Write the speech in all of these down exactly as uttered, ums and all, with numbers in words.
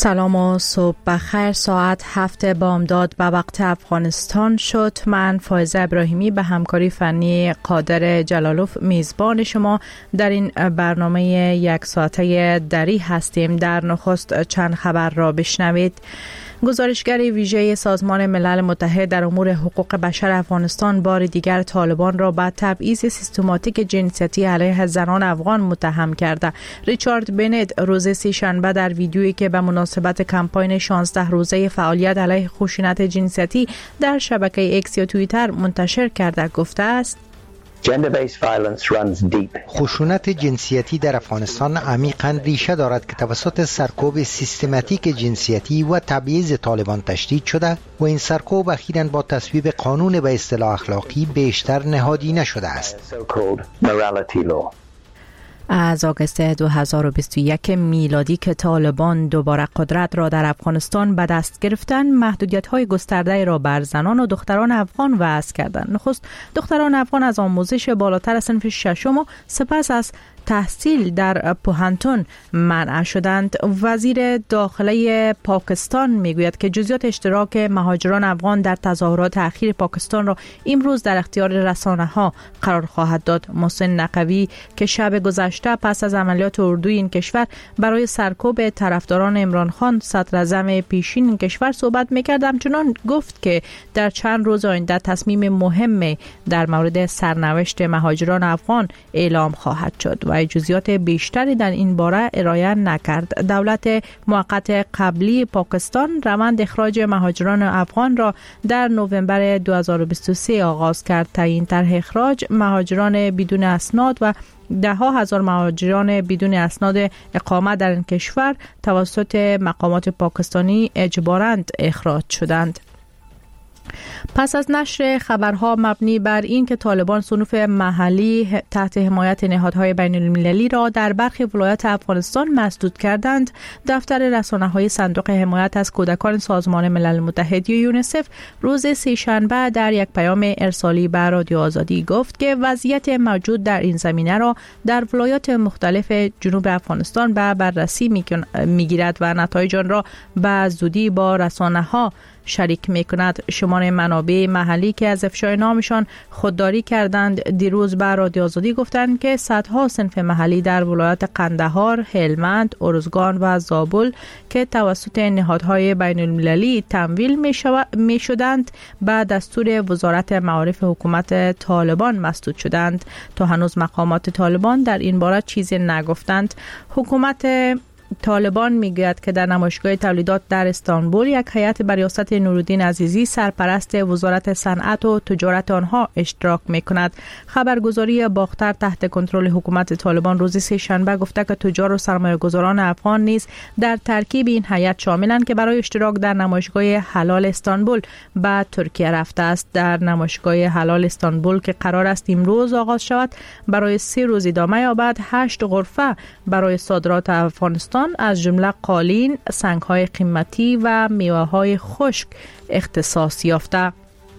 سلام و صبح بخیر. ساعت هفت بامداد به وقت افغانستان شد. من فایزه ابراهیمی به همکاری فنی قادر جلالوف میزبان شما در این برنامه یک ساعته دری هستیم. در نخست چند خبر را بشنوید. گزارشگر ویژه سازمان ملل متحد در امور حقوق بشر افغانستان بار دیگر طالبان را به تبعیض سیستماتیک جنسیتی علیه زنان افغان متهم کرده. ریچارد بنت روز سه‌شنبه در ویدیویی که به مناسبت کمپاین شانزده روزه فعالیت علیه خشونت جنسیتی در شبکه اکس یا توییتر منتشر کرده گفته است: خشونت جنسیتی در افغانستان عمیقاً ریشه دارد که توسط سرکوب سیستماتیک جنسیتی و تبعیض طالبان تشدید شده و این سرکوب اخیراً با تصویب قانون به اصطلاح اخلاقی بیشتر نهادینه شده است. از آگوست دو هزار و بیست و یک میلادی که طالبان دوباره قدرت را در افغانستان به دست گرفتند، محدودیت‌های گسترده را بر زنان و دختران افغان وضع کردند. نخست دختران افغان از آموزش بالاتر صنف ششم و سپس از تحصیل در پوهنتون منع شدند. وزیر داخله پاکستان میگوید که جزئیات اشتراک مهاجران افغان در تظاهرات اخیر پاکستان را امروز در اختیار رسانه‌ها قرار خواهد داد. محسن نقوی که شب گذشته پس از عملیات اردوی این کشور برای سرکوب طرفداران عمران خان صدراعظم پیشین این کشور صحبت می‌کرد، همچنان گفت که در چند روز آینده تصمیم مهمی در مورد سرنوشت مهاجران افغان اعلام خواهد شد و جزئیات بیشتری در این باره ارائه نکرد. دولت موقت قبلی پاکستان روند اخراج مهاجران افغان را در نوامبر دو هزار و بیست و سه آغاز کرد. تا این طرح اخراج مهاجران بدون اسناد و ده ها هزار مهاجران بدون اسناد اقامت در این کشور توسط مقامات پاکستانی اجباراً اخراج شدند. پس از نشر خبرها مبنی بر این که طالبان صنوف محلی تحت حمایت نهادهای بین المللی را در برخی ولایات افغانستان مسدود کردند، دفتر رسانه‌های صندوق حمایت از کودکان سازمان ملل متحد یا یونیسف روز سه‌شنبه در یک پیام ارسالی به رادیو آزادی گفت که وضعیت موجود در این زمینه را در ولایات مختلف جنوب افغانستان به بررسی می‌گیرد و نتایج آن را به زودی با رسانه‌ها شریک می‌کند. شمار منابع محلی که از افشای نامشان خودداری کردند دیروز به رادیو آزادی گفتند که صدها صنف محلی در ولایات قندهار، هلمند، ارزگان و زابل که توسط نهادهای بین المللی تمویل می‌شدند به دستور وزارت معارف حکومت طالبان مسدود شدند. تا هنوز مقامات طالبان در این باره چیزی نگفتند. حکومت طالبان میگوید که در نمایشگاه تولیدات در استانبول یک هیئت بر ریاست نورالدین عزیزی سرپرست وزارت صنعت و تجارت آنها اشتراک میکند. خبرگزاری باختر تحت کنترل حکومت طالبان روز سه‌شنبه گفته که تجار و سرمایه‌گذاران افغان نیز در ترکیب این هیئت شاملند که برای اشتراک در نمایشگاه حلال استانبول به ترکیه رفته است. در نمایشگاه حلال استانبول که قرار است امروز آغاز شود برای سه روز ادامه یابد، هشت غرفه برای صادرات افغانستان از جمله قالین، سنگ‌های قیمتی و میوه‌های خشک اختصاص یافته.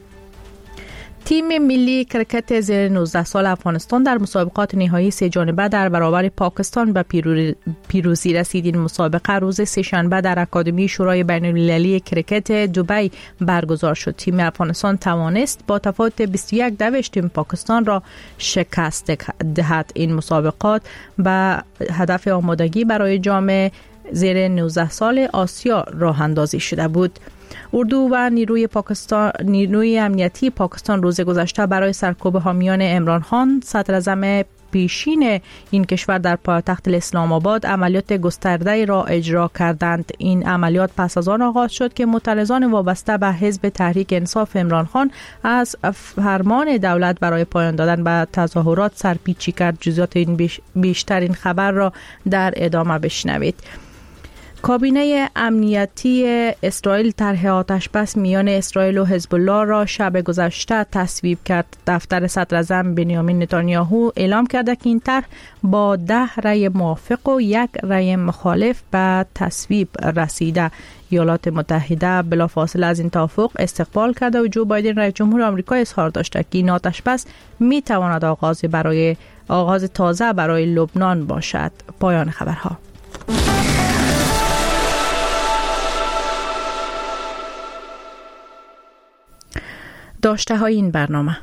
تیم ملی کرکت زیر نوزده سال افغانستان در مسابقات نهایی سه جانبه در برابر پاکستان به پیروزی رسید. این مسابقه روز سه‌شنبه در اکادمی شورای بین المللی کرکت دبی برگزار شد. تیم افغانستان توانست با تفاوت بیست و یک دوشت تیم پاکستان را شکست دهد. این مسابقات به هدف آمادگی برای جام زیر نوزده سال آسیا راه اندازی شده بود. اردو و نیروی پاکستان نیروی امنیتی پاکستان روز گذشته برای سرکوب حامیان عمران خان صدراعظم پیشین این کشور در پایتخت اسلام آباد عملیات گسترده را اجرا کردند. این عملیات پس از آن آغاز شد که معترضان وابسته به حزب تحریک انصاف عمران خان از فرمان دولت برای پایان دادن به تظاهرات سرپیچی کرد. جزئیات این بیشتر این خبر را در ادامه بشنوید. کابینه امنیتی اسرائیل طرح آتشبس میان اسرائیل و حزب الله را شب گذشته تصویب کرد. دفتر صدراعظم بنیامین نتانیاهو اعلام کرده که این طرح با ده رأی موافق و یک رأی مخالف به تصویب رسیده. ایالات متحده بلافاصله از این توافق استقبال کرده و جو بایدن رئیس جمهور آمریکا اظهار داشته که این آتشبس می تواند آغاز برای آغاز تازه برای لبنان باشد. پایان خبرها. داشته های این برنامه.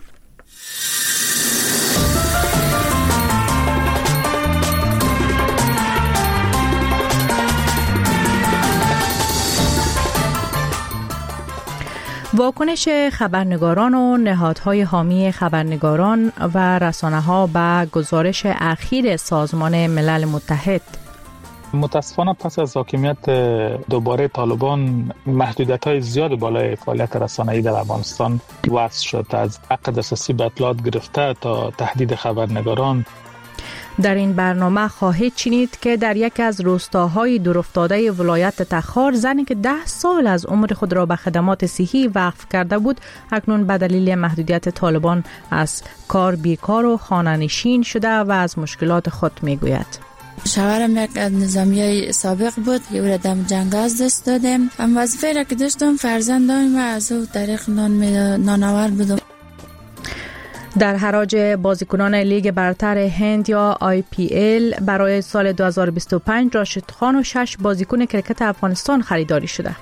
واکنش خبرنگاران و نهادهای حامی خبرنگاران و رسانه‌ها به گزارش اخیر سازمان ملل متحد. متاسفانه پس از حاکمیت دوباره طالبان محدودیت‌های زیاد بالای فعالیت رسانه‌ای در افغانستان وضع شد، از حق دسترسی به اطلاعات گرفته تا تهدید خبرنگاران. در این برنامه خواهید شنید که در یکی از روستاهای دورافتاده ولایت تخار زنی که ده سال از عمر خود را به خدمات صحی وقف کرده بود اکنون به دلیل محدودیت طالبان از کار بیکار و خانه‌نشین شده و از مشکلات خود میگوید. شوهرم یک از نظامیای سابق بود که او را دم جنگ از دست دادم. هم وظیفه را که داشتم فرزندان و از او طریق نان نانآور بودم. در حراج بازیکنان لیگ برتر هند یا آی پی ال برای سال دو هزار و بیست و پنج راشد خان و شش بازیکن کرکت افغانستان خریداری شده.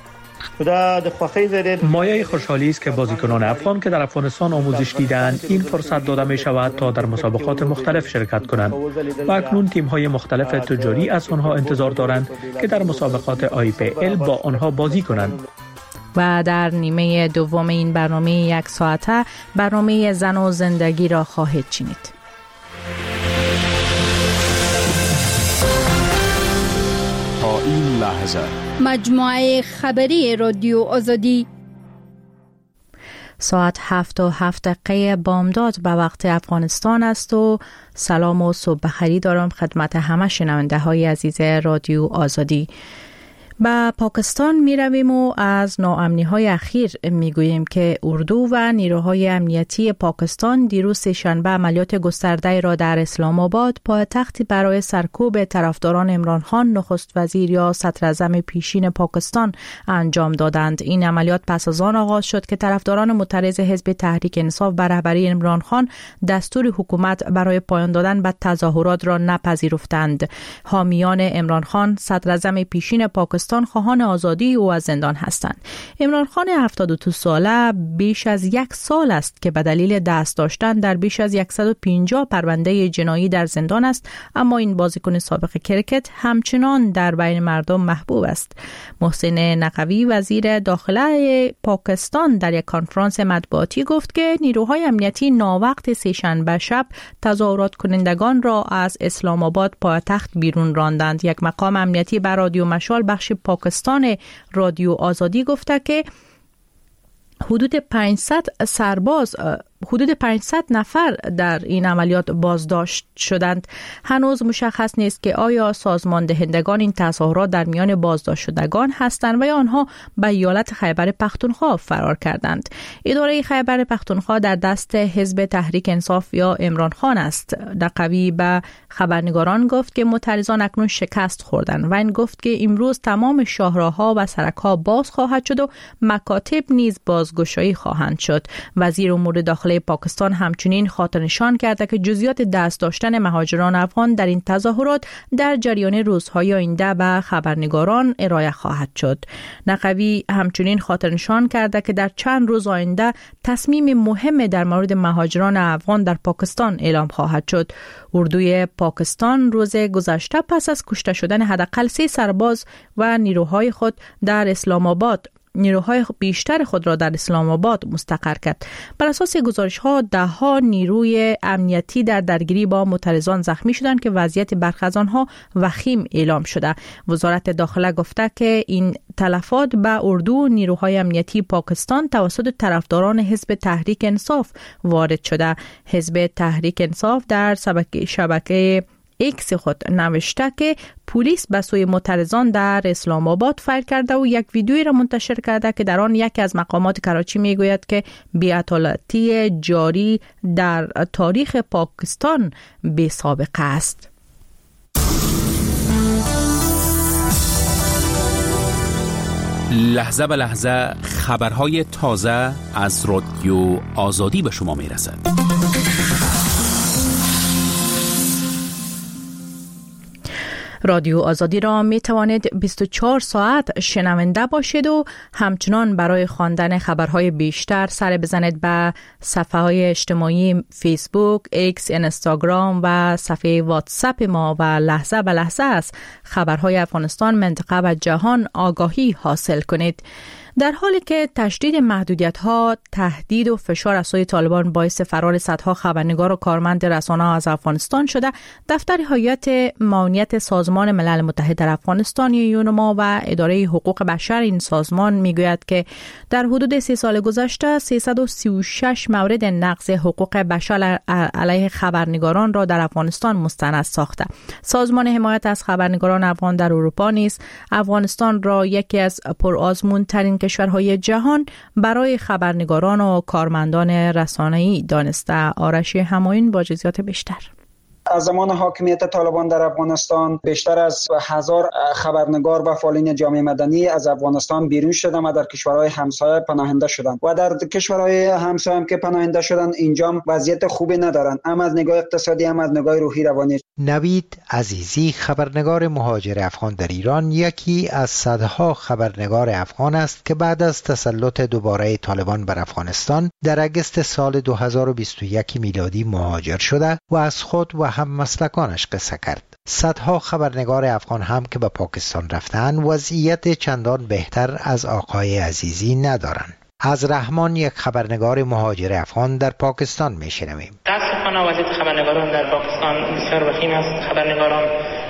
مایه خوشحالی است که بازیکنان افغان که در افغانستان آموزش دیدند این فرصت داده می شود تا در مسابقات مختلف شرکت کنند و اکنون تیم های مختلف تجاری از آنها انتظار دارند که در مسابقات آی پی ال با آنها بازی کنند. و در نیمه دوم این برنامه یک ساعته برنامه زن و زندگی را خواهید شنید. تا این لحظه مجموعه خبری رادیو آزادی ساعت هفت و هفت دقیقه بامداد به وقت افغانستان است و سلام و صبح بخیر دارم خدمت همه شنونده های عزیز رادیو آزادی. به پاکستان می رویم و از ناامنی های اخیر می گوییم که اردو و نیروهای امنیتی پاکستان دیروز سه‌شنبه عملیات گسترده را در اسلام آباد پایتختی برای سرکوب طرفداران عمران خان نخست وزیر یا صدراعظم پیشین پاکستان انجام دادند. این عملیات پس از آن آغاز شد که طرفداران معترض حزب تحریک انصاف به رهبری عمران خان دستور حکومت برای پایان دادن به تظاهرات را نپذیرفتند. حامیان عمران خان صدراعظم پیشین پاکستان خواهان آزادی او از زندان هستند. عمران خان هفتاد و دو ساله بیش از یک سال است که به دلیل دست داشتن در بیش از صد و پنجاه پرونده جنایی در زندان است، اما این بازیکن سابق کرکت همچنان در بین مردم محبوب است. محسن نقوی وزیر داخله پاکستان در یک کنفرانس مطبوعاتی گفت که نیروهای امنیتی ناوقت سه‌شنبه شب تظاهرات کنندگان را از اسلام آباد پایتخت بیرون راندند. یک مقام امنیتی بر رادیو مشال بخش پاکستان رادیو آزادی گفته که حدود پانصد سرباز حدود پانصد نفر در این عملیات بازداشت شدند. هنوز مشخص نیست که آیا سازمان دهندگان این تظاهرات در میان بازداشت شدگان هستند و یا آنها به ایالت خیبر پختونخوا فرار کردند. اداره خیبر پختونخوا در دست حزب تحریک انصاف یا عمران خان است. نقوی به خبرنگاران گفت که معترضان اکنون شکست خوردند و این گفت که امروز تمام شاهراه‌ها و سرک‌ها باز خواهد شد و مکاتب نیز بازگشایی خواهند شد. وزیر امور داخلی پاکستان همچنین خاطرنشان کرده که جزئیات دست داشتن مهاجران افغان در این تظاهرات در جریان روزهای آینده به خبرنگاران ارائه خواهد شد. نقوی همچنین خاطرنشان کرده که در چند روز آینده تصمیم مهم در مورد مهاجران افغان در پاکستان اعلام خواهد شد. اردوی پاکستان روز گذشته پس از کشته شدن حداقل سه سرباز و نیروهای خود در اسلام آباد نیروهای بیشتر خود را در اسلام آباد مستقر کرد. بر اساس گزارش‌ها ده‌ها نیروی امنیتی در درگیری با معترضان زخمی شدند که وضعیت برخی از آنها وخیم اعلام شده. وزارت داخله گفته که این تلفات به اردو و نیروهای امنیتی پاکستان توسط طرفداران حزب تحریک انصاف وارد شده. حزب تحریک انصاف در شبکه ایکس خود نوشته که پلیس به سوی معترضان در اسلام آباد فایر کرده و یک ویدیویی را منتشر کرده که در آن یکی از مقامات کراچی میگوید که بی‌عدالتی جاری در تاریخ پاکستان بی سابقه است. لحظه به لحظه خبرهای تازه از رادیو آزادی به شما میرسد. رادیو آزادی را می توانید بیست و چهار ساعت شنونده باشید و همچنان برای خواندن خبرهای بیشتر سر بزنید به صفحه های اجتماعی فیسبوک، ایکس، اینستاگرام و صفحه واتساپ ما و لحظه به لحظه از خبرهای افغانستان، منطقه و جهان آگاهی حاصل کنید. در حالی که تشدید محدودیت‌ها، تهدید و فشار از سوی طالبان باعث فرار صدها خبرنگار و کارمند رسانه‌ها از افغانستان شده، دفتر هیئت معاونیت سازمان ملل متحد در افغانستان یونما و اداره حقوق بشر این سازمان میگوید که در حدود سه سال گذشته سیصد و سی و شش مورد نقض حقوق بشر علیه خبرنگاران را در افغانستان مستند ساخته. سازمان حمایت از خبرنگاران افغان در اروپا نیز افغانستان را یکی از پرآزمون‌ترین کشورهای جهان برای خبرنگاران و کارمندان رسانه‌ای دانسته. آرش همایون با جزئیات بیشتر. از زمان حاکمیت طالبان در افغانستان بیشتر از هزار خبرنگار و فعالین جامعه مدنی از افغانستان بیرون شدند و در کشورهای همسایه پناهنده شدند و در کشورهای همسایه هم که پناهنده شدند اینجا وضعیت خوبی ندارند، هم از نگاه اقتصادی هم از نگاه روحی روانی. نوید عزیزی، خبرنگار مهاجر افغان در ایران، یکی از صدها خبرنگار افغان است که بعد از تسلط دوباره طالبان بر افغانستان در اگست سال دو هزار و بیست و یک میلادی مهاجر شده و از خود و هم مسلکانش قصه کرد. صدها خبرنگار افغان هم که به پاکستان رفتن وضعیت چندان بهتر از آقای عزیزی ندارند. از رحمان، یک خبرنگار مهاجر افغان در پاکستان میشنویم. متاسفانه وضعیت خبرنگاران در پاکستان بسیار وخیم است. خبرنگاران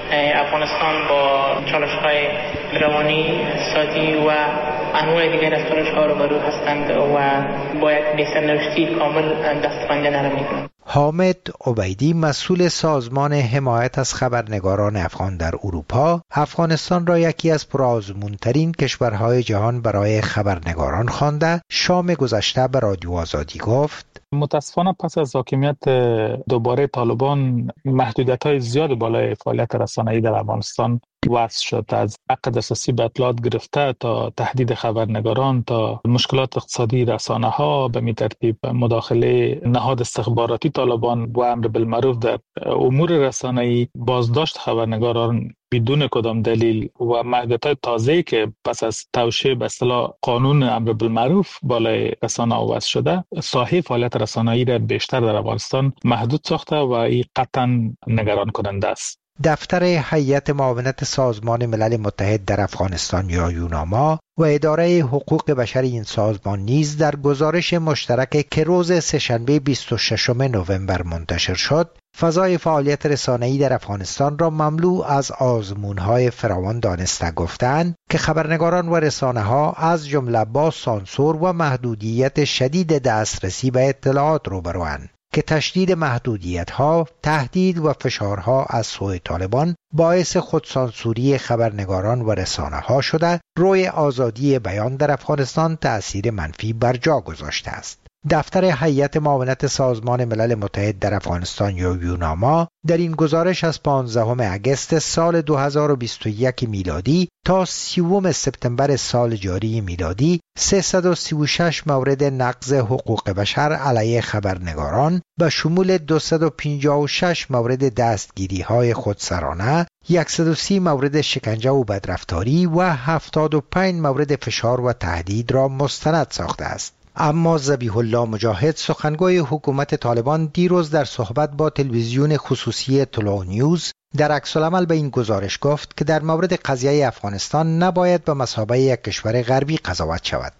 افغانستان با چالش‌های روانی، اقتصادی و انواع دیگر از چالش‌ها روبرو هستند و باید به سرنوشتی کامل دستبندی نرمی کنند. حامد عبیدی، مسئول سازمان حمایت از خبرنگاران افغان در اروپا، افغانستان را یکی از پرآزمون‌ترین کشورهای جهان برای خبرنگاران خوانده، شام گذشته به رادیو آزادی گفت: متاسفانه پس از حاکمیت دوباره طالبان محدودیت‌های زیاد بالای فعالیت رسانه‌ای در افغانستان وضع شد. از حق دسترسی به اطلاعات گرفته تا تهدید خبرنگاران تا مشکلات اقتصادی رسانه‌ها، به می ترتیب مداخله نهاد استخباراتی طالبان و امر بالمعروف در امور رسانه‌ای، بازداشت خبرنگاران بدون کدام دلیل و محدودیت‌های تازه‌ای که پس از توشیح به اصطلاح قانون امر بالمعروف بالای رسانه‌ها وضع شده، ساحه فعالیت رسانه‌ای را بیشتر در افغانستان محدود ساخته و این قطعاً نگران کننده است. دفتر هیئت معاونت سازمان ملل متحد در افغانستان یا یوناما و اداره حقوق بشر این سازمان نیز در گزارش مشترک که روز سه‌شنبه بیست و ششم نوامبر منتشر شد، فضای فعالیت رسانه‌ای در افغانستان را مملو از آزمون‌های فراوان دانسته گفتند که خبرنگاران و رسانه‌ها از جمله با سانسور و محدودیت شدید دسترسی به اطلاعات روبروند که تشدید محدودیت‌ها، تهدید و فشارها از سوی طالبان باعث خودسانسوری خبرنگاران و رسانه‌ها شده، روی آزادی بیان در افغانستان تأثیر منفی بر جا گذاشته است. دفتر هیئت معاونت سازمان ملل متحد در افغانستان یا یوناما در این گزارش از پانزدهم اگست سال دو هزار و بیست و یک میلادی تا سیوم سپتامبر سال جاری میلادی سیصد و سی و شش مورد نقض حقوق بشر علیه خبرنگاران به شمول دویست و پنجاه و شش مورد دستگیری‌های خودسرانه، صد و سی مورد شکنجه و بدرفتاری و هفتاد و پنج مورد فشار و تهدید را مستند ساخته است. اما ذبیح الله مجاهد، سخنگوی حکومت طالبان، دیروز در صحبت با تلویزیون خصوصی طلوع نیوز در عکس‌العمل به این گزارش گفت که در مورد قضیه افغانستان نباید به مثابه یک کشور غربی قضاوت شود.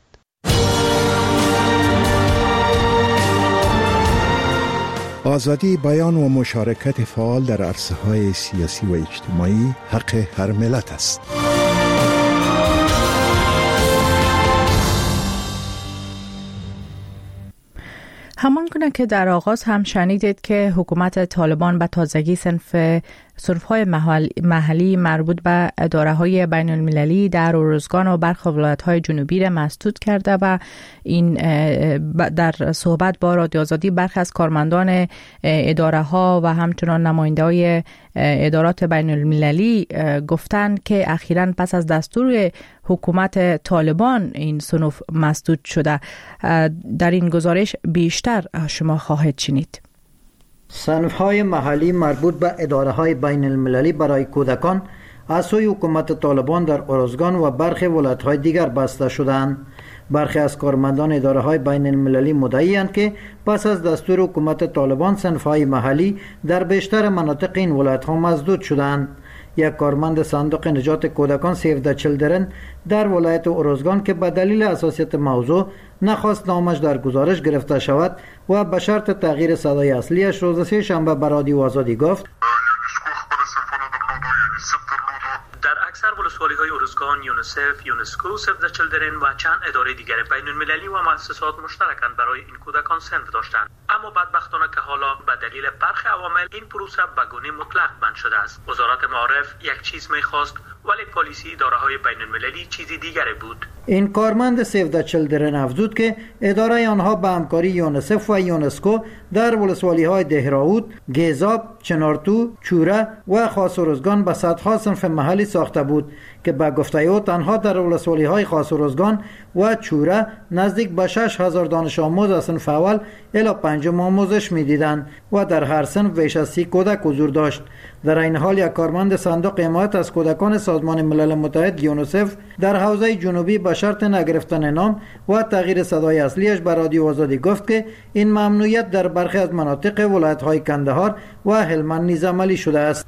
آزادی بیان و مشارکت فعال در عرصه‌های سیاسی و اجتماعی حق هر ملت است. همان گونه که در آغاز هم شنیدید که حکومت طالبان به تازگی صنف صنف‌های محلی مربوط به اداره‌های بین المللی در ارزگان و برخی ولایت‌های جنوبی را مسدود کرده و این در صحبت با رادیو آزادی برخی از کارمندان اداره‌ها و همچنان نماینده‌های ادارات بین المللی گفتند که اخیراً پس از دستور حکومت طالبان این صنف مسدود شده. در این گزارش بیشتر شما خواهید شنید. صنف‌های محلی مربوط به اداره‌های بین المللی برای کودکان از سوی حکومت طالبان در ارزگان و برخی ولایت‌های دیگر بسته شدند. برخی از کارمندان اداره‌های بین المللی مدعی‌اند که پس از دستور حکومت طالبان صنف‌های محلی در بیشتر مناطق این ولایت‌ها مسدود شدند. یک کارمند صندوق نجات کودکان سیو د چیلدرن در ولایت ارزگان که به دلیل حساسیت موضوع نخواست نامش در گزارش گرفته شود و به شرط تغییر صدای اصلیش روز سه شنبه به رادیو آزادی گفت ولسوالی‌های ارزگان، یونیسف، یونسکو، سیو د چیلدرن و چند اداره دیگر بین المللی و مؤسسات مشترکاً برای این کودکان صنف داشتند. اما بدبختانه که حالا به دلیل برخی عوامل این پروسه به گونه مطلق بند شده است. وزارت معارف یک چیز می‌خواست ولی پالیسی اداره‌های بین المللی چیزی دیگری بود. این کارمند سیو د چیلدرن افزود که اداره آنها به همکاری یونیسف و یونسکو در ولسوالی‌های دهراود، گیزاب، چنارتو، چوره و خاص ارزگان به صدها صنف محلی ساخته بود که به گفته او تنها در ولسوالی‌های خاص ارزگان و چوره نزدیک به شش هزار دانش آموز از صنف اول الی پنجم آموزش می‌دیدند و در هر صنف بیش از سی کودک حضور داشت. در این حال یک کارمند صندوق حمایت از کودکان سازمان ملل متحد یونیسف در حوزه جنوبی به شرط نگرفتن نام و تغییر صدای اصلیش به رادیو آزادی گفت که این ممنوعیت در برخی از مناطق ولایت‌های کندهار و هلمند نیز عملی شده است.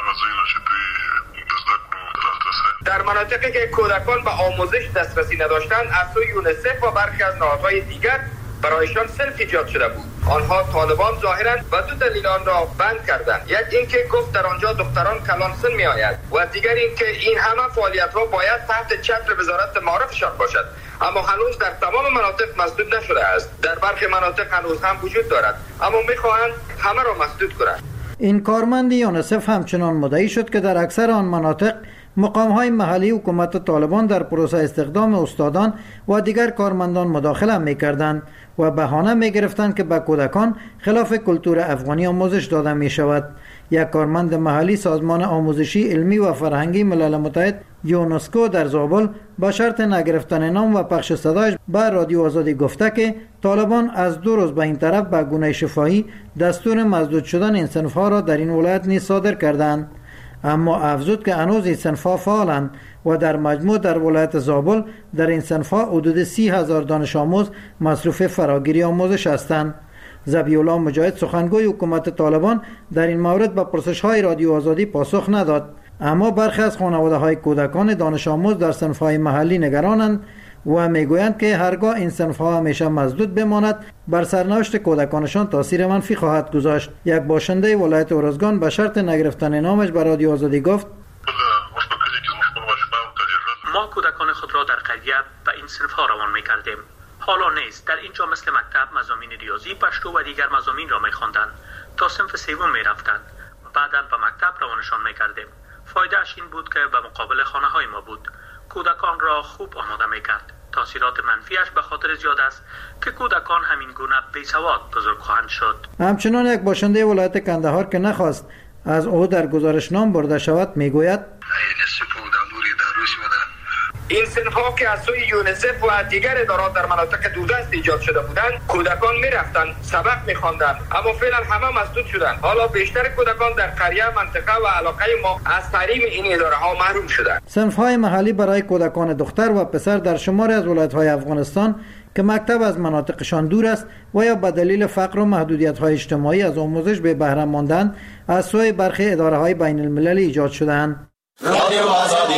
در مناطقی که کودکان به آموزش دسترسی نداشتند از سوی یونیسف و برخی از نهادهای دیگر برایشان صنف ایجاد شده بود. آنها طالبان ظاهراً و دو دلیل آن را بند کردند. یک اینکه گفت در آنجا دختران کلان سن می آید و دیگر اینکه این همه فعالیت ها باید تحت چتر وزارت معارفشان باشد، اما هنوز در تمام مناطق مسدود نشده است. در برخی مناطق هنوز هم وجود دارد اما میخواهند همه را مسدود کنند. این کارمند یونیسف همچنان مدعی شد که در اکثر آن مناطق مقام‌های محلی حکومت طالبان در پروسه استخدام استادان و دیگر کارمندان مداخله می‌کردند و بهانه می‌گرفتند که به کودکان خلاف کلتور افغانی آموزش داده می‌شود. یک کارمند محلی سازمان آموزشی علمی و فرهنگی ملل متحد یونسکو در زابل با شرط نگرفتن نام و پخش صدایش به رادیو آزادی گفته که طالبان از دو روز به این طرف به گونه شفاهی دستور مسدود شدن این صنف‌ها را در این ولایت نیز صادر کردند. اما افزود که هنوز این صنف‌ها فعالند و در مجموع در ولایت زابل در این صنف‌ها حدود سی هزار دانش آموز مصروف فراگیری آموزش هستند. ذبیح‌الله مجاهد سخنگوی حکومت طالبان در این مورد به پرسش‌های رادیو آزادی پاسخ نداد، اما برخی از خانواده‌های کودکان دانش آموز در صنف‌های محلی نگرانند و میگویند که هرگاه این صنف‌ها همیشه مسدود بماند بر سرنوشت کودکانشان تاثیر منفی خواهد گذاشت. یک باشنده ولایت ارزگان به شرط نگرفتن نامش به رادیو آزادی گفت ما کودکان خود را در قریه به این صنف‌ها روان می‌کردیم. حالا نیست. در اینجا مثل مکتب مضامین ریاضی، پشتو و دیگر مضامین را می‌خواندند تا صنف سوم می‌رفتند. بعداً به مکتب روانشان می‌کردیم. فایده‌اش این بود که به مقابل خانه‌های ما بود. کودکان را خوب آماده می‌کرد. تاثیرات منفیش به خاطر زیاد است که کودکان همین گونه بی‌سواد بزرگ خواهند شد. همچنان یک باشنده ولایت کندهار که نخواست از او در گزارش نام برده شود میگوید این صنف‌ها که از سوی یونیسف و دیگر ادارات در مناطق دوردست ایجاد شده بودند کودکان می‌رفتند سبق می‌خواندند اما فعلا همه مسدود شدند. حالا بیشتر کودکان در قریه منطقه و علاقه ما از تعلیم این اداره‌ها محروم شدند. صنف‌های محلی برای کودکان دختر و پسر در شماری از ولایت‌های افغانستان که مکتب از مناطقشان دور است و یا به دلیل فقر و محدودیت‌های اجتماعی از آموزش به بهره ماندن از سوی برخی اداره‌های بین المللی ایجاد شده‌اند. رادیو آزادی.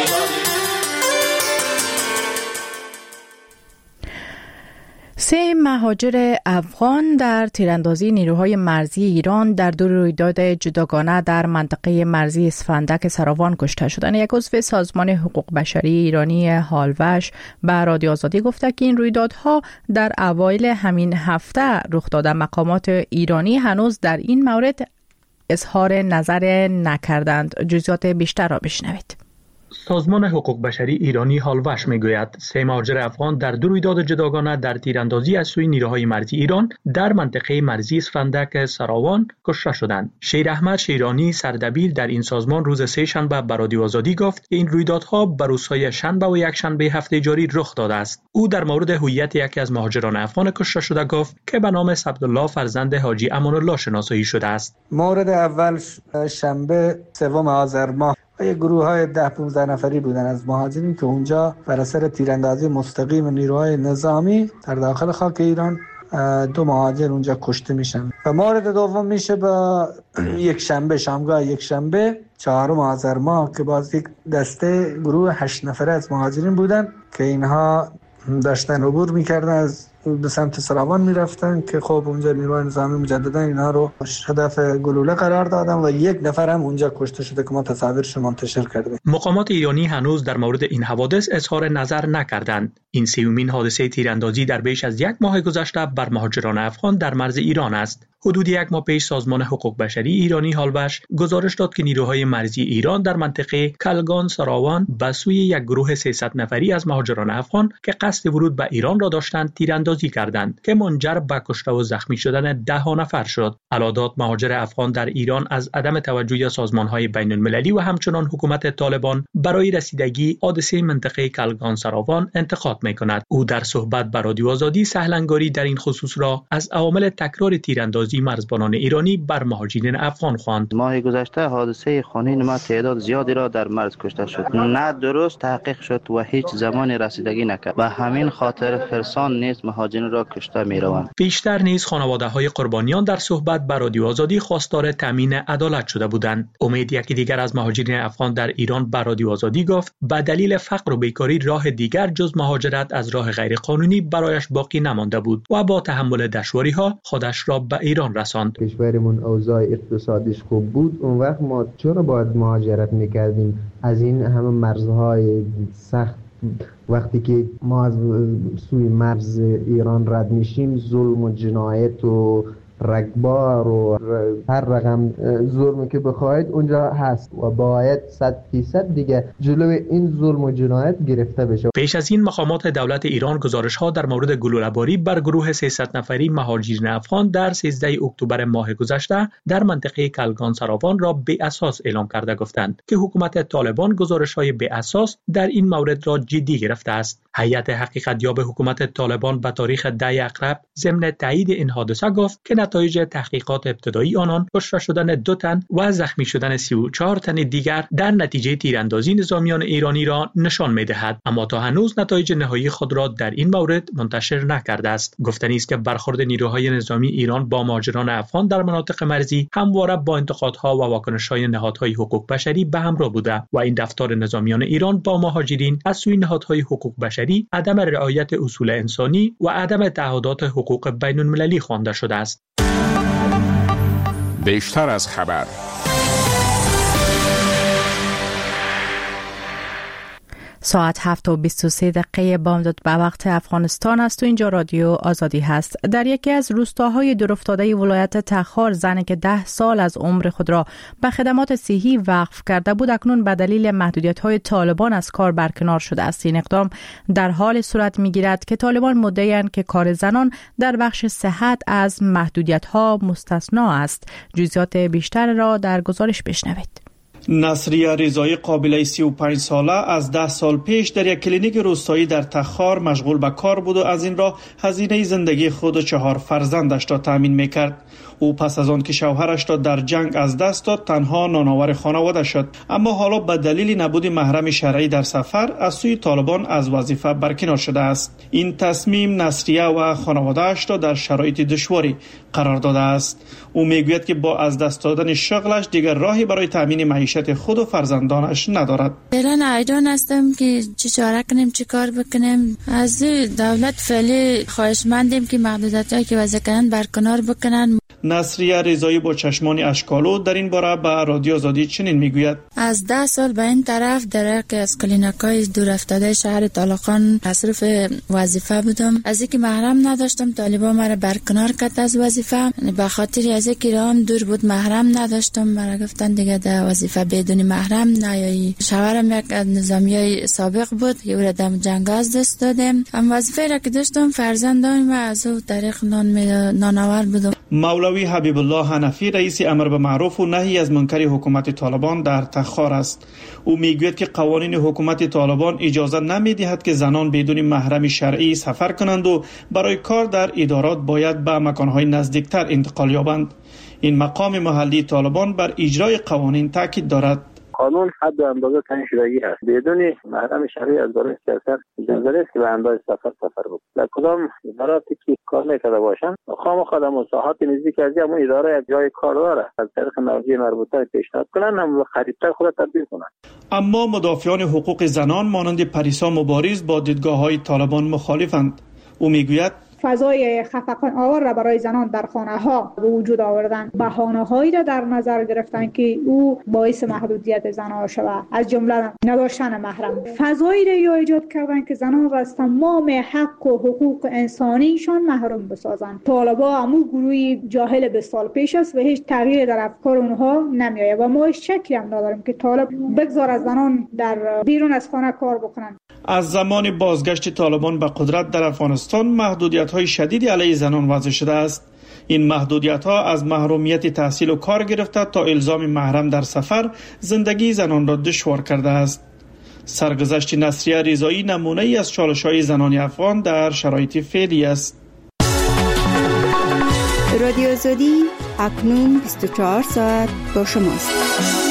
سه مهاجر افغان در تیراندازی نیروهای مرزی ایران در دو رویداد جداگانه در منطقه مرزی اسفندک سراوان کشته شدند. یک عضو سازمان حقوق بشری ایرانی هالوش به رادیو آزادی گفته که این رویدادها در اوایل همین هفته رخ داده. مقامات ایرانی هنوز در این مورد اظهار نظر نکردند. جزئیات بیشتر را بشنوید. سازمان حقوق بشری ایرانی هالوش میگوید سه مهاجر افغان در دو رویداد جداگانه در تیراندازی از سوی نیروهای مرزی ایران در منطقه مرزی اسفندک سراوان کشته شدند. شیر احمد شیرانی سردبیر در این سازمان روز سه شنبه به رادیو آزادی گفت که این رویدادها به روزهای شنبه و یک شنبه هفته جاری رخ داده است. او در مورد هویت یکی از مهاجران افغان کشته شده گفت که به نام عبدالله فرزند حاجی امان الله شناسایی شده است. مورد اول شنبه سوم آذر ماه و یک گروه های ده پانزده نفری بودن از مهاجرین که اونجا بر اثر تیراندازی مستقیم نیروهای نظامی در داخل خاک ایران دو مهاجر اونجا کشته میشن. و مورد دوم میشه با یک شنبه، شامگاه یک شنبه چهارم آذر ماه که باز یک دسته گروه هشت نفره از مهاجرین بودن که اینها داشتن عبور میکردن از به سمت سراوان میرفتن که خب اونجا نیروهای نظامی مجددا اینا رو هدف گلوله قرار دادن و یک نفر هم اونجا کشته شده که ما تصاویرش منتشر کردیم. مقامات ایرانی هنوز در مورد این حوادث اظهار نظر نکردند. این سیومین حادثه تیراندازی در بیش از یک ماه گذشته بر مهاجران افغان در مرز ایران است. حدود یک ماه پیش سازمان حقوق بشری ایرانی هالبش گزارش داد که نیروهای مرزی ایران در منطقه کلگان سراوان به سوی یک گروه سیصد نفری از مهاجران افغان که قصد ورود به ایران را داشتند تیراندازی کردند که منجر به کشته و زخمی شدن ده ها نفر شد. علادات مهاجر افغان در ایران از عدم توجه سازمان‌های بین‌المللی و همچنان حکومت طالبان برای رسیدگی حادثه منطقه کلگان سراوان انتقاد می‌کند. او در صحبت با رادیو آزادی سهلنگاری در این خصوص را از عوامل تکرار تیراندازی مرزبانان ایرانی بر مهاجرین افغان خواند. ماه گذشته حادثه خونین ما تعداد زیادی را در مرز کشته شد. نه درست تحقیق شد و هیچ زمانی رسیدگی نکرد. و همین خاطر فرسان نیز مهاجرین را کشته می‌روند. بیشتر نیز خانواده‌های قربانیان در صحبت با رادیو آزادی خواستار تامین عدالت شده بودند. امید یکی دیگر از مهاجرین افغان در ایران با رادیو آزادی گفت به دلیل فقر و بیکاری راه دیگر جز مهاجرت از راه غیرقانونی برایش باقی نمانده بود و با تحمل دشواری‌ها خودش را به ایران رساند. کشورمون اوضاع اقتصادیش خوب بود، اون وقت ما چرا باید مهاجرت میکردیم از این همه مرزهای سخت؟ وقتی که ما از سوی مرز ایران رد میشیم ظلم و جنایت و رگبار و هر رقم ظلمی که بخواید اونجا هست و باید صد فیصد دیگه جلوی این ظلم و جنایت گرفته بشه. پیش از این مقامات دولت ایران گزارش‌ها در مورد گلوله‌باری بر گروه سیصد نفری مهاجرین افغان در سیزده اکتبر ماه گذشته در منطقه کلگان سراوان را بی اساس اعلام کرده گفتند که حکومت طالبان گزارش‌های بی اساس در این مورد را جدی گرفته است. هیئت حقیقتیاب حکومت طالبان به تاریخ ده اکتبر ضمن تایید این حادثه گفت که نتایج تحقیقات ابتدایی آنان کشته شدن دو تن و زخمی شدن سی و چهار تن دیگر در نتیجه تیراندازی نظامیان ایرانی را نشان می‌دهد، اما تا هنوز نتایج نهایی خود را در این مورد منتشر نکرده است. گفتنی است که برخورد نیروهای نظامی ایران با مهاجران افغان در مناطق مرزی همواره با انتقادها و واکنش‌های نهادهای حقوق بشری به همراه بوده و این رفتار نظامیان ایران با مهاجرین از سوی نهادهای حقوق بشری عدم رعایت اصول انسانی و عدم تعهدات حقوق بین‌المللی خوانده شده است. بیشتر از خبر. ساعت هفت و بیست و سه دقیقه بامداد به وقت افغانستان است و اینجا رادیو آزادی هست. در یکی از روستاهای دورافتاده ولایت تخار زنی که ده سال از عمر خود را به خدمات صحی وقف کرده بود اکنون به دلیل محدودیت‌های طالبان از کار برکنار شده است. این اقدام در حال صورت می‌گیرد که طالبان مدعی‌اند که کار زنان در بخش صحت از محدودیت‌ها مستثنا است. جزئیات بیشتر را در گزارش بشنوید. نصریه رضایی قابله سی و پنج ساله از ده سال پیش در یک کلینیک روستایی در تخار مشغول به کار بود و از این راه هزینه زندگی خود و چهار فرزندش را تامین میکرد. او پس از آن که شوهرش را در جنگ از دست داد تنها نانآور خانواده شد، اما حالا به دلیل نبود محرم شرعی در سفر از سوی طالبان از وظیفه برکنار شده است. این تصمیم نصریه و خانواده‌اش را در شرایط دشواری قرار داده است. او میگوید که با از دست دادن شغلش دیگر راهی برای تامین معیشت خود و فرزندانش ندارد. الان حیران هستم که چه چاره کنیم، چه کار بکنیم. از دولت فعلی خواهشمندیم که محدودیتایی که وضع کردن برکنار بکنن. نصریه رضایی با چشمان اشکالو در این باره به رادیو آزادی چنین میگوید: از ده سال به این طرف در یک از کلینیک‌های دور افتاده شهر طالقان مصروف وظیفه بودم. از اینکه محرم نداشتم طالبان مرا برکنار کرد از وظیفه. به خاطر از اینکه راهم دور بود محرم نداشتم، مرا گفتن دیگه در وظیفه بدون محرم نیایی. شوهرم یک از نظامیای سابق بود، یه را دم جنگ از دست دادم. هم وظیفه را که داشتم فرزندان و از او طریق نان نانآور بودم. مولوی حبیب الله حنفی رئیس امر به معروف و نهی از منکر حکومت طالبان در تخار است. او میگوید که قوانین حکومت طالبان اجازه نمیدهد که زنان بدون محرم شرعی سفر کنند و برای کار در ادارات باید به مکانهای نزدیکتر انتقال یابند. این مقام محلی طالبان بر اجرای قوانین تاکید دارد. قانون حد و اندازه تعیین شدگی است. بدون محرم شرعی از برای سیاست اجازه نیست که به اندازه سفر سفر بکنه. در کدام اداراتی که کار میکرده باشن خامخا در مساحات نزدیک از همون اداره یک جای کار داره از طریق مرجع مربوطه پیشنهاد کنن هم خریدتر خود تبدیل کنن. اما مدافعان حقوق زنان مانند پریسا مبارز با دیدگاه‌های طالبان مخالفند. او میگوید فضای خفقان آور را برای زنان در خانه ها به وجود آوردن، بهانه هایی را در نظر گرفتن که او باعث محدودیت زنان شود، از جمله نداشتن محرم. فضایی را ایجاد کردن که زنان را از تمام حق و حقوق انسانیشان محروم بسازند. طالبا همون گروهی جاهل به سال پیش است و هیچ تغییر در افکار اونها نمیآید و ما هیچ شکی هم نداریم که طالب بگذار از زنان در بیرون از خانه کار بکنند. از زمان بازگشت طالبان به قدرت در افغانستان محدودیت‌های شدیدی علیه زنان وضع شده است. این محدودیت‌ها از محرومیت تحصیل و کار گرفته تا الزام محرم در سفر زندگی زنان را دشوار کرده است. سرگذشت نصریه رضایی نمونه‌ای از چالش‌های زنان افغان در شرایط فعلی است. رادیو آزادی اکنون بیست و چهار ساعت با شماست.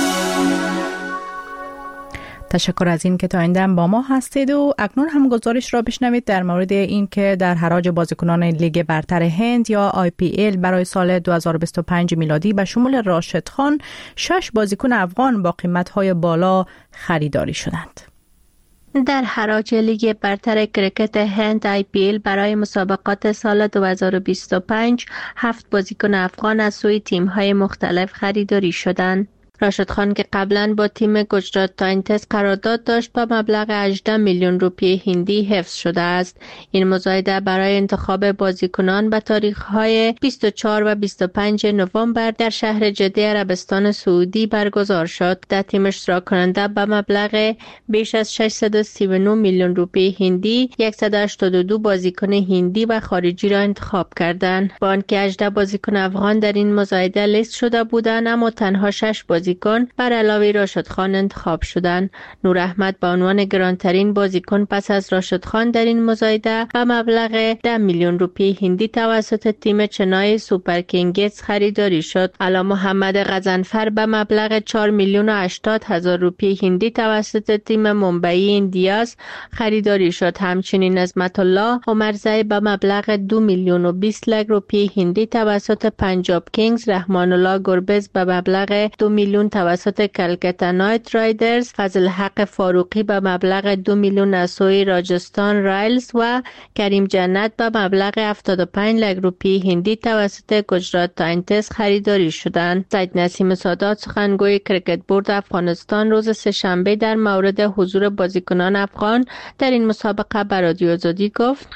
تشکر از این که تا این با ما هستید و اکنون هم گزارش را بشنوید در مورد این که در حراج بازیکنان لیگ برتر هند یا آی پی ال برای سال دو هزار و بیست و پنج میلادی به شمول راشد خان شش بازیکن افغان با قیمت‌های بالا خریداری شدند. در حراج لیگ برتر کرکت هند آی پی ال برای مسابقات سال دو هزار و بیست و پنج هفت بازیکن افغان از سوی تیم‌های مختلف خریداری شدند. راشد خان که قبلا با تیم گجرات تاینتس قرارداد داشت با مبلغ هجده میلیون روپیه هندی حفظ شده است. این مزایده برای انتخاب بازیکنان به تاریخ‌های بیست و چهار و بیست و پنج نوامبر در شهر جده عربستان سعودی برگزار شد. در تیم اشتراک کننده به مبلغ بیش از ششصد و سی و نه میلیون روپیه هندی صد و هشتاد و دو بازیکن هندی و خارجی را انتخاب کردند. با آنکه هجده بازیکن افغان در این مزایده لیست شده بودند اما تنها شش بازیکن بر علاوه راشد خان انتخاب شدند. نور احمد به عنوان گرانترین بازیکن پس از راشد خان در این مزایده به مبلغ ده میلیون روپیه هندی توسط تیم چنای سوپر کینگز خریداری شد. علا محمد غضنفر به مبلغ چهار میلیون و هشتاد هزار روپیه هندی توسط تیم منبعی ایندیاز خریداری شد. همچنین عظمت الله عمرزی به مبلغ دو میلیون و بیست لک روپیه هندی توسط پنجاب کینگز، رحمان الله گربز به مبلغ دو میلیون توسط کلکتا نایت رایدرز، فضل حق فاروقی به مبلغ دو میلیون از سوی راجستان رایلز و کریم جنت به مبلغ هفتاد و پنج لک روپیه هندی توسط گجرات تاینتس خریداری شدند. سید نسیم سادات سخنگوی کرکت بورد افغانستان روز سه‌شنبه در مورد حضور بازیکنان افغان در این مسابقه به رادیو آزادی گفت: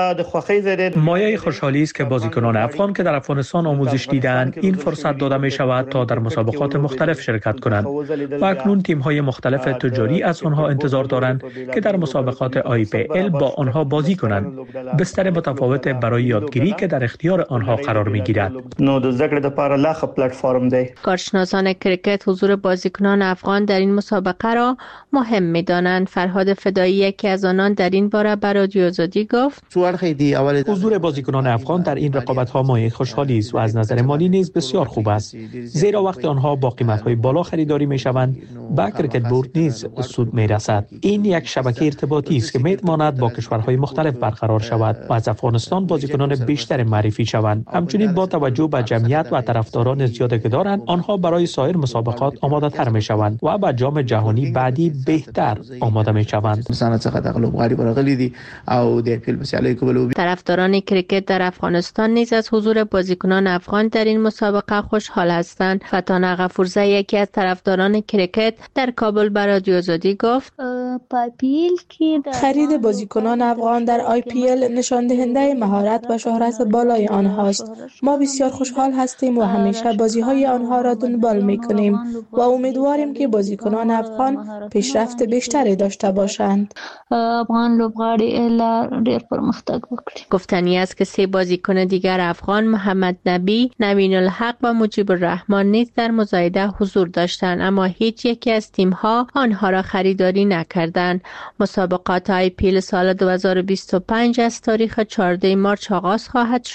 مایه خوشحالی است که بازیکنان افغان که در افغانستان آموزش دیدند این فرصت داده می شود تا در مسابقات مختلف شرکت کنند و اکنون تیم‌های مختلف تجاری از آنها انتظار دارند که در مسابقات آی پی ال با آنها بازی کنند. بستر متفاوت برای یادگیری که در اختیار آنها قرار می‌گیرد. کارشناسان کرکت حضور بازیکنان افغان در این مسابقه را مهم می‌دانند. فرهاد فدایی یکی از آنان در این باره به رادیو آزادی گفت: حضور بازیکنان افغان در این رقابت‌ها مایه خوشحالی است و از نظر مالی نیز بسیار خوب است، زیرا وقتی آنها با قیمت‌های بالا خریداری می‌شوند به کرکت بورد نیز سود می‌رسد. این یک شبکه ارتباطی است که می‌تواند با کشورهای مختلف برقرار شود و از افغانستان بازیکنان بیشتر معرفی شوند. همچنین با توجه به جمعیت و طرفداران زیادی که دارند آنها برای سایر مسابقات آماده‌تر می‌شوند و به جام جهانی بعدی بهتر آماده می‌شوند. طرفداران کرکت در افغانستان نیز از حضور بازیکنان افغان در این مسابقه خوشحال هستند. فتانه غفورزی یکی از طرفداران کرکت در کابل به رادیو آزادی گفت: خرید بازیکنان افغان در آی پی ال نشان دهنده مهارت و شهرت بالای آنهاست. ما بسیار خوشحال هستیم و همیشه بازی‌های آنها را دنبال می‌کنیم و امیدواریم که بازیکنان افغان پیشرفت بیشتری داشته باشند. افغان لوبغاړي ډېر پرمختګ وکړي. گفتنی است که سه بازیکن دیگر افغان محمد نبی، نوین الحق و مجیب الرحمن نیز در مزایده حضور داشتند اما هیچ یکی از تیم‌ها آنها را خریداری نکردند. مسابقات آی پی ال سال دو هزار و بیست و پنج از تاریخ چهاردهم مارس آغاز خواهد شد